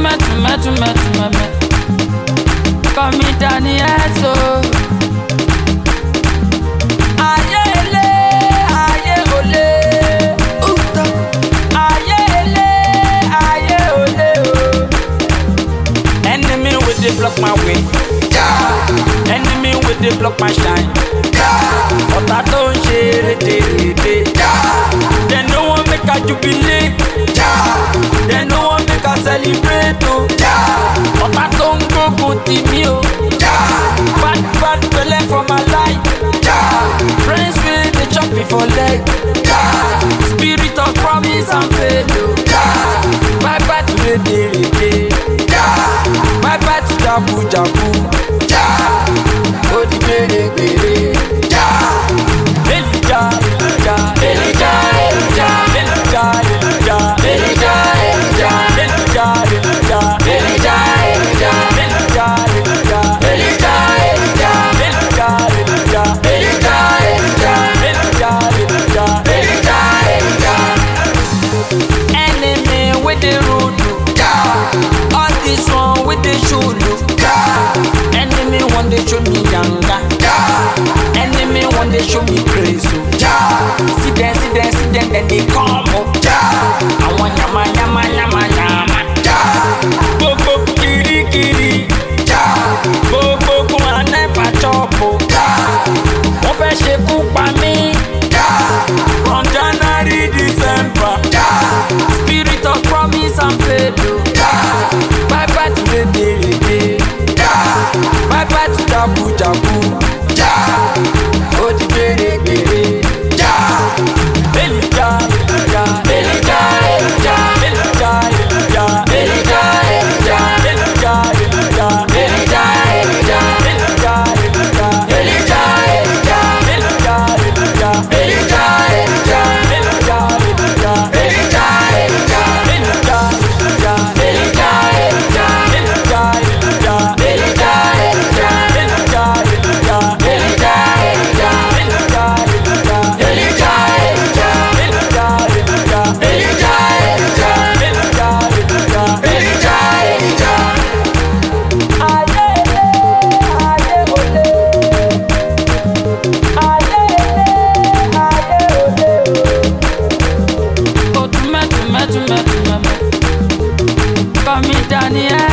Call me Daniel, so aye ele, aye ole, uta. Aye ele, aye ole, oh. Enemy with they block my way, yeah. Enemy with they block my shine, yeah. But I don't share it, yeah. They no one make a jubilate, yeah. They no one make a celebrate, oh, yeah. But I don't go good to me, oh, yeah. Bad belly for my life, yeah. Friends with the chop before leg, yeah. Spirit of promise and faith, oh, yeah. Bye bye to the day, yeah. Bye bye to Jabu Jabu, yeah. Oh the bere, yeah. Elijah, Elijah, Elijah, Elijah, Elijah, Elijah, Elijah, Elijah, Elijah, enemy with the road, all this one with the shoulder. Enemy want to show me younger, enemy want to show me crazy. See them, then they come up. I want yama. Bobo kiri, bobo kuma never chop. Wọ́n fẹ́ ṣe kú pa mí, from January December. Spirit of promise and faith, bye bye to the day, bye bye to Jabu Jabu, oh the bere, Elijah, Elijah, Elijah, Elijah, Elijah, Elijah, Elijah, Elijah, Elijah, Elijah, Elijah, Elijah, Call me Daniel.